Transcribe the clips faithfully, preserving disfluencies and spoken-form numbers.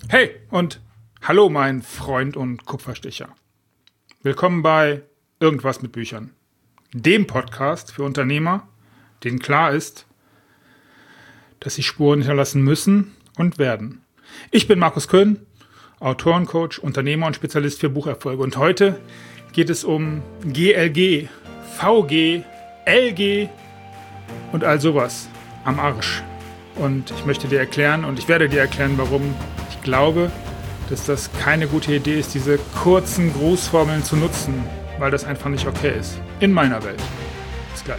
Hey und hallo mein Freund und Kupferstecher. Willkommen bei Irgendwas mit Büchern, dem Podcast für Unternehmer, denen klar ist, dass sie Spuren hinterlassen müssen und werden. Ich bin Markus Köhn, Autorencoach, Unternehmer und Spezialist für Bucherfolge. Und heute geht es um G L G, V G, L G und all sowas am Arsch. Und ich möchte dir erklären und ich werde dir erklären, warum ich glaube, dass das keine gute Idee ist, diese kurzen Grußformeln zu nutzen, weil das einfach nicht okay ist. In meiner Welt. Bis gleich.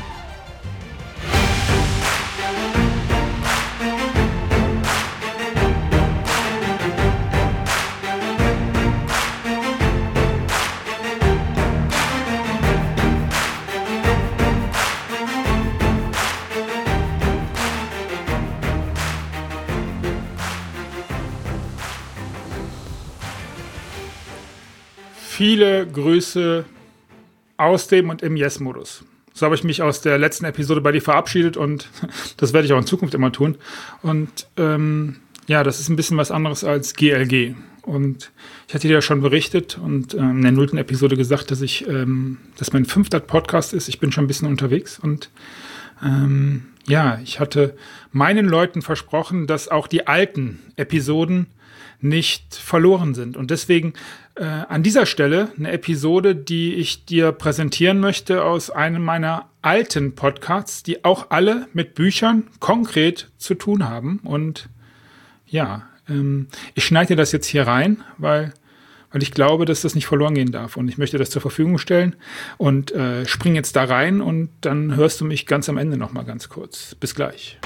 Viele Grüße aus dem und im Yes-Modus. So habe ich mich aus der letzten Episode bei dir verabschiedet und das werde ich auch in Zukunft immer tun. Und ähm, ja, das ist ein bisschen was anderes als G L G. Und ich hatte dir ja schon berichtet und ähm, in der nullten Episode gesagt, dass ich, ähm, dass mein fünfter Podcast ist. Ich bin schon ein bisschen unterwegs und ähm, ja, ich hatte meinen Leuten versprochen, dass auch die alten Episoden nicht verloren sind. Und deswegen äh, an dieser Stelle eine Episode, die ich dir präsentieren möchte aus einem meiner alten Podcasts, die auch alle mit Büchern konkret zu tun haben. Und ja, ähm, ich schneide dir das jetzt hier rein, weil, weil ich glaube, dass das nicht verloren gehen darf. Und ich möchte das zur Verfügung stellen und äh, spring jetzt da rein und dann hörst du mich ganz am Ende nochmal ganz kurz. Bis gleich.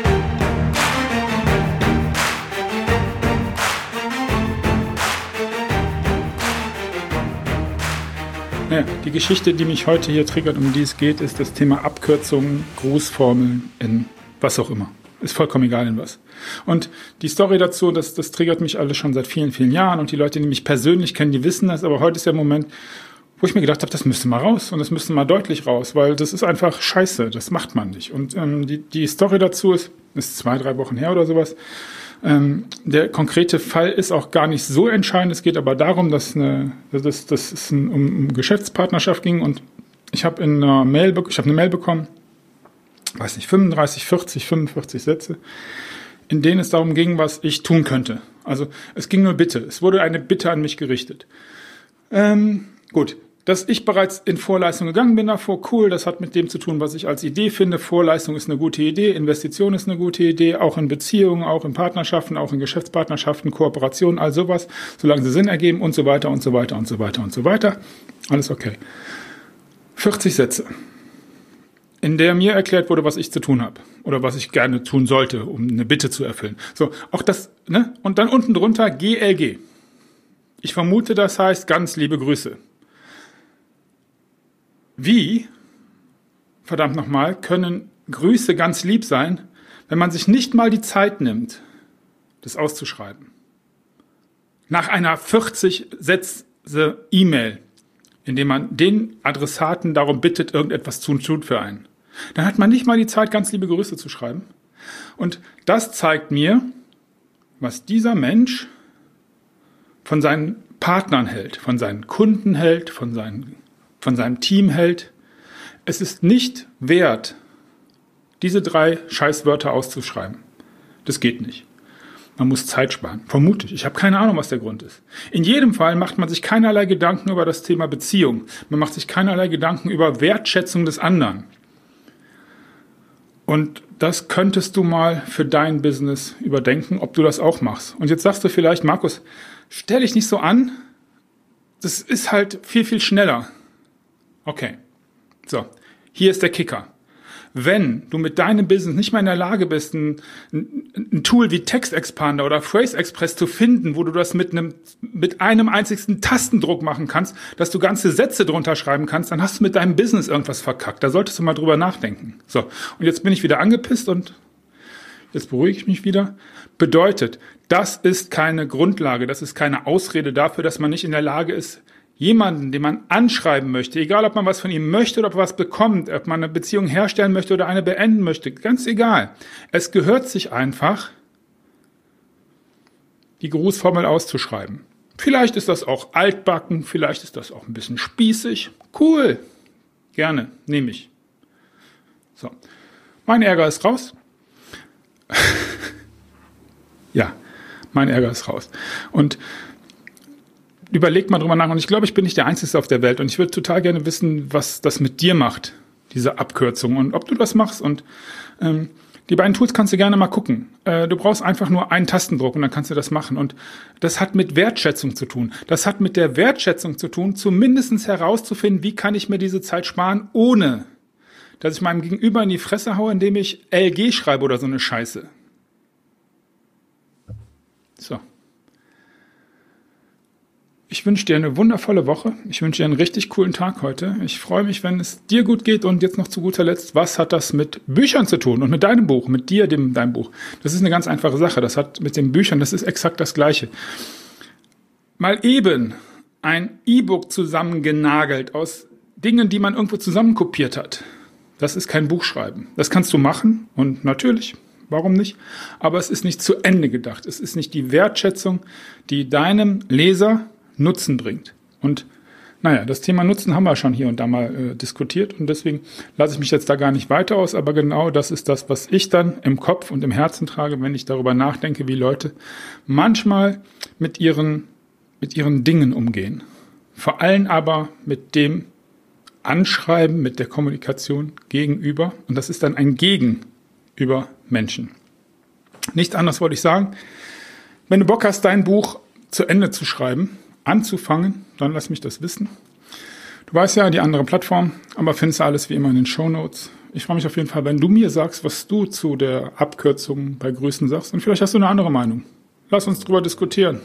Ja, die Geschichte, die mich heute hier triggert, um die es geht, ist das Thema Abkürzungen, Grußformeln in was auch immer. Ist vollkommen egal in was. Und die Story dazu, das, das triggert mich alles schon seit vielen, vielen Jahren. Und die Leute, die mich persönlich kennen, die wissen das. Aber heute ist der Moment, wo ich mir gedacht habe, das müsste mal raus. Und das müsste mal deutlich raus, weil das ist einfach scheiße. Das macht man nicht. Und ähm, die, die Story dazu ist, ist zwei, drei Wochen her oder sowas. Ähm, der konkrete Fall ist auch gar nicht so entscheidend. Es geht aber darum, dass, eine, dass, dass es ein, um, um Geschäftspartnerschaft ging und ich habe in einer Mail, ich habe eine Mail bekommen, weiß nicht, fünfunddreißig, vierzig, fünfundvierzig Sätze, in denen es darum ging, was ich tun könnte. Also es ging nur Bitte. Es wurde eine Bitte an mich gerichtet. Ähm, gut. Dass ich bereits in Vorleistung gegangen bin davor, cool, das hat mit dem zu tun, was ich als Idee finde. Vorleistung ist eine gute Idee, Investition ist eine gute Idee, auch in Beziehungen, auch in Partnerschaften, auch in Geschäftspartnerschaften, Kooperationen, all sowas, solange sie Sinn ergeben und so weiter und so weiter und so weiter und so weiter. Alles okay. vierzig Sätze, in der mir erklärt wurde, was ich zu tun habe oder was ich gerne tun sollte, um eine Bitte zu erfüllen. So, auch das, ne? Und dann unten drunter G L G. Ich vermute, das heißt ganz liebe Grüße. Wie, verdammt nochmal, können Grüße ganz lieb sein, wenn man sich nicht mal die Zeit nimmt, das auszuschreiben? Nach einer vierzig Sätze E-Mail, in dem man den Adressaten darum bittet, irgendetwas zu tun für einen. Dann hat man nicht mal die Zeit, ganz liebe Grüße zu schreiben. Und das zeigt mir, was dieser Mensch von seinen Partnern hält, von seinen Kunden hält, von seinen von seinem Team hält. Es ist nicht wert, diese drei Scheißwörter auszuschreiben. Das geht nicht. Man muss Zeit sparen. Vermutlich. Ich habe keine Ahnung, was der Grund ist. In jedem Fall macht man sich keinerlei Gedanken über das Thema Beziehung. Man macht sich keinerlei Gedanken über Wertschätzung des anderen. Und das könntest du mal für dein Business überdenken, ob du das auch machst. Und jetzt sagst du vielleicht, Markus, stell dich nicht so an. Das ist halt viel, viel schneller. Okay, so, hier ist der Kicker. Wenn du mit deinem Business nicht mehr in der Lage bist, ein, ein Tool wie TextExpander oder PhraseExpress zu finden, wo du das mit einem, mit einem einzigen Tastendruck machen kannst, dass du ganze Sätze drunter schreiben kannst, dann hast du mit deinem Business irgendwas verkackt. Da solltest du mal drüber nachdenken. So, und jetzt bin ich wieder angepisst und jetzt beruhige ich mich wieder. Bedeutet, das ist keine Grundlage, das ist keine Ausrede dafür, dass man nicht in der Lage ist, jemanden, den man anschreiben möchte, egal ob man was von ihm möchte oder ob er was bekommt, ob man eine Beziehung herstellen möchte oder eine beenden möchte, ganz egal. Es gehört sich einfach, die Grußformel auszuschreiben. Vielleicht ist das auch altbacken, vielleicht ist das auch ein bisschen spießig. Cool, gerne, nehme ich. So, mein Ärger ist raus. Ja, mein Ärger ist raus. Und überlegt mal drüber nach. Und ich glaube, ich bin nicht der Einzige auf der Welt. Und ich würde total gerne wissen, was das mit dir macht, diese Abkürzung. Und ob du das machst. Und ähm, die beiden Tools kannst du gerne mal gucken. Äh, du brauchst einfach nur einen Tastendruck und dann kannst du das machen. Und das hat mit Wertschätzung zu tun. Das hat mit der Wertschätzung zu tun, zumindest herauszufinden, wie kann ich mir diese Zeit sparen, ohne dass ich meinem Gegenüber in die Fresse haue, indem ich L G schreibe oder so eine Scheiße. So. Ich wünsche dir eine wundervolle Woche. Ich wünsche dir einen richtig coolen Tag heute. Ich freue mich, wenn es dir gut geht. Und jetzt noch zu guter Letzt, was hat das mit Büchern zu tun und mit deinem Buch, mit dir, dem deinem Buch? Das ist eine ganz einfache Sache. Das hat mit den Büchern, das ist exakt das Gleiche. Mal eben ein E-Book zusammengenagelt aus Dingen, die man irgendwo zusammenkopiert hat. Das ist kein Buchschreiben. Das kannst du machen und natürlich, warum nicht? Aber es ist nicht zu Ende gedacht. Es ist nicht die Wertschätzung, die deinem Leser Nutzen bringt. Und naja, das Thema Nutzen haben wir schon hier und da mal äh, diskutiert und deswegen lasse ich mich jetzt da gar nicht weiter aus, aber genau das ist das, was ich dann im Kopf und im Herzen trage, wenn ich darüber nachdenke, wie Leute manchmal mit ihren, mit ihren Dingen umgehen. Vor allem aber mit dem Anschreiben, mit der Kommunikation gegenüber und das ist dann ein Gegenüber Menschen. Nichts anderes wollte ich sagen. Wenn du Bock hast, dein Buch zu Ende zu schreiben, anzufangen, dann lass mich das wissen. Du weißt ja, die andere Plattform, aber findest du alles wie immer in den Shownotes. Ich freue mich auf jeden Fall, wenn du mir sagst, was du zu der Abkürzung bei Grüßen sagst und vielleicht hast du eine andere Meinung. Lass uns drüber diskutieren.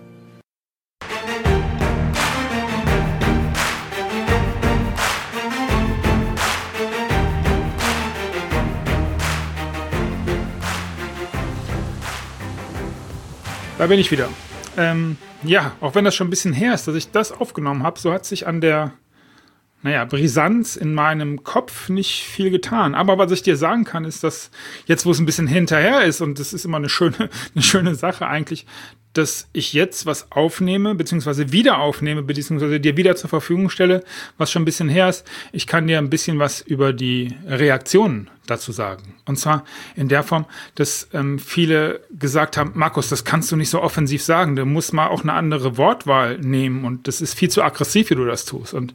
Da bin ich wieder. Ähm, ja, auch wenn das schon ein bisschen her ist, dass ich das aufgenommen habe, so hat sich an der, naja, Brisanz in meinem Kopf nicht viel getan. Aber was ich dir sagen kann, ist, dass jetzt, wo es ein bisschen hinterher ist, und das ist immer eine schöne, eine schöne Sache eigentlich, dass ich jetzt was aufnehme, beziehungsweise wieder aufnehme, beziehungsweise dir wieder zur Verfügung stelle, was schon ein bisschen her ist. Ich kann dir ein bisschen was über die Reaktionen dazu sagen. Und zwar in der Form, dass ähm, viele gesagt haben, Markus, das kannst du nicht so offensiv sagen, du musst mal auch eine andere Wortwahl nehmen und das ist viel zu aggressiv, wie du das tust. Und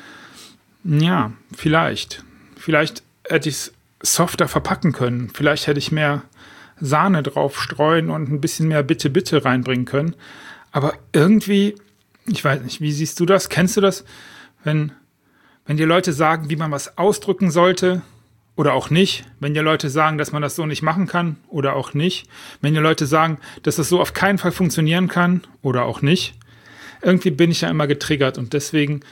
ja, vielleicht. Vielleicht hätte ich es softer verpacken können. Vielleicht hätte ich mehr Sahne drauf streuen und ein bisschen mehr Bitte, Bitte reinbringen können. Aber irgendwie, ich weiß nicht, wie siehst du das? Kennst du das? Wenn, wenn dir Leute sagen, wie man was ausdrücken sollte oder auch nicht. Wenn dir Leute sagen, dass man das so nicht machen kann oder auch nicht. Wenn dir Leute sagen, dass das so auf keinen Fall funktionieren kann oder auch nicht. Irgendwie bin ich ja immer getriggert und deswegen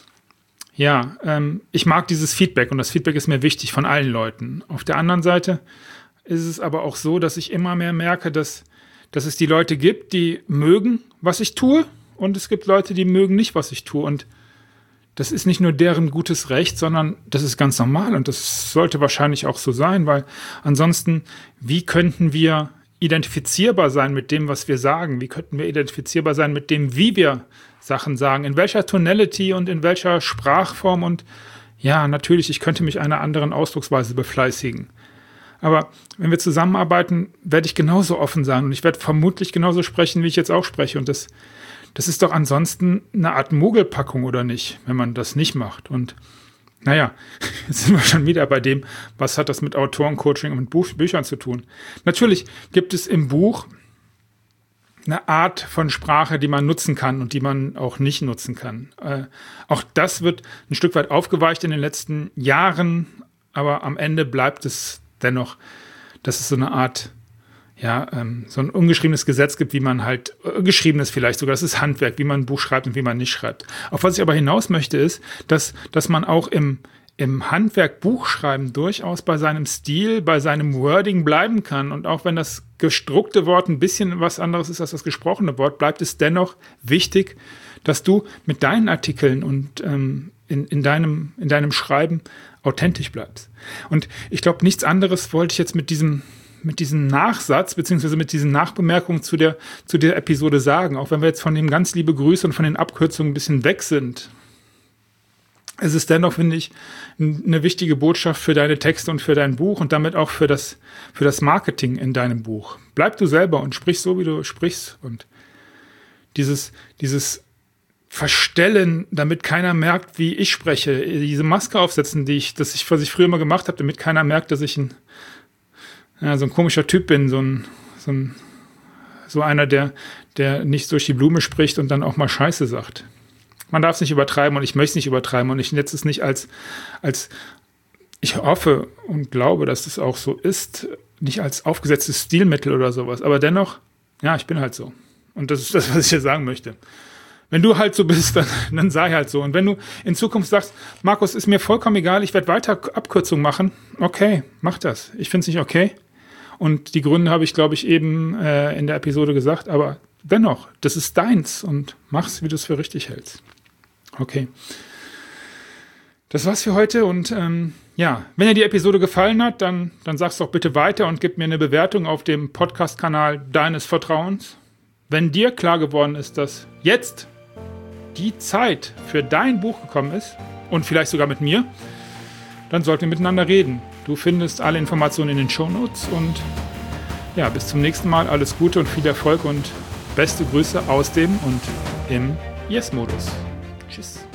ja, ähm, ich mag dieses Feedback und das Feedback ist mir wichtig von allen Leuten. Auf der anderen Seite ist es aber auch so, dass ich immer mehr merke, dass, dass es die Leute gibt, die mögen, was ich tue und es gibt Leute, die mögen nicht, was ich tue und das ist nicht nur deren gutes Recht, sondern das ist ganz normal und das sollte wahrscheinlich auch so sein, weil ansonsten, wie könnten wir identifizierbar sein mit dem, was wir sagen? Wie könnten wir identifizierbar sein mit dem, wie wir Sachen sagen? In welcher Tonality und in welcher Sprachform? Und ja, natürlich, ich könnte mich einer anderen Ausdrucksweise befleißigen. Aber wenn wir zusammenarbeiten, werde ich genauso offen sein und ich werde vermutlich genauso sprechen, wie ich jetzt auch spreche. Und das, das ist doch ansonsten eine Art Mogelpackung, oder nicht, wenn man das nicht macht. Und naja, jetzt sind wir schon wieder bei dem, was hat das mit Autorencoaching und mit Buch, Büchern zu tun. Natürlich gibt es im Buch eine Art von Sprache, die man nutzen kann und die man auch nicht nutzen kann. Äh, auch das wird ein Stück weit aufgeweicht in den letzten Jahren, aber am Ende bleibt es dennoch, dass es so eine Art, ja, ähm, so ein ungeschriebenes Gesetz gibt, wie man halt, äh, geschriebenes vielleicht sogar, das ist Handwerk, wie man ein Buch schreibt und wie man nicht schreibt. Auf was ich aber hinaus möchte, ist, dass, dass man auch im, im Handwerk Buchschreiben durchaus bei seinem Stil, bei seinem Wording bleiben kann. Und auch wenn das gedruckte Wort ein bisschen was anderes ist als das gesprochene Wort, bleibt es dennoch wichtig, dass du mit deinen Artikeln und ähm, in, in, deinem, in deinem Schreiben authentisch bleibst. Und ich glaube, nichts anderes wollte ich jetzt mit diesem, mit diesem Nachsatz, beziehungsweise mit diesen Nachbemerkungen zu der, zu der Episode sagen, auch wenn wir jetzt von dem ganz liebe Grüße und von den Abkürzungen ein bisschen weg sind. Es ist dennoch, finde ich, eine wichtige Botschaft für deine Texte und für dein Buch und damit auch für das, für das Marketing in deinem Buch. Bleib du selber und sprich so, wie du sprichst. Und dieses, dieses Verstellen, damit keiner merkt, wie ich spreche, diese Maske aufsetzen, die ich, das ich, was ich früher immer gemacht habe, damit keiner merkt, dass ich ein, ja, so ein komischer Typ bin, so ein, so ein, so einer, der, der nicht durch die Blume spricht und dann auch mal Scheiße sagt. Man darf es nicht übertreiben und ich möchte es nicht übertreiben und ich setze es nicht als, als, ich hoffe und glaube, dass es auch so ist, nicht als aufgesetztes Stilmittel oder sowas, aber dennoch, ja, ich bin halt so. Und das ist das, was ich dir sagen möchte. Wenn du halt so bist, dann, dann sei halt so. Und wenn du in Zukunft sagst, Markus, ist mir vollkommen egal, ich werde weiter Abkürzungen machen, okay, mach das. Ich finde es nicht okay. Und die Gründe habe ich, glaube ich, eben äh, in der Episode gesagt, aber dennoch, das ist deins und mach's, wie du es für richtig hältst. Okay. Das war's für heute und ähm, ja, wenn dir die Episode gefallen hat, dann, dann sag's doch bitte weiter und gib mir eine Bewertung auf dem Podcast-Kanal deines Vertrauens. Wenn dir klar geworden ist, dass jetzt die Zeit für dein Buch gekommen ist und vielleicht sogar mit mir, dann sollten wir miteinander reden. Du findest alle Informationen in den Shownotes und ja, bis zum nächsten Mal. Alles Gute und viel Erfolg und beste Grüße aus dem und im Yes-Modus. Tschüss.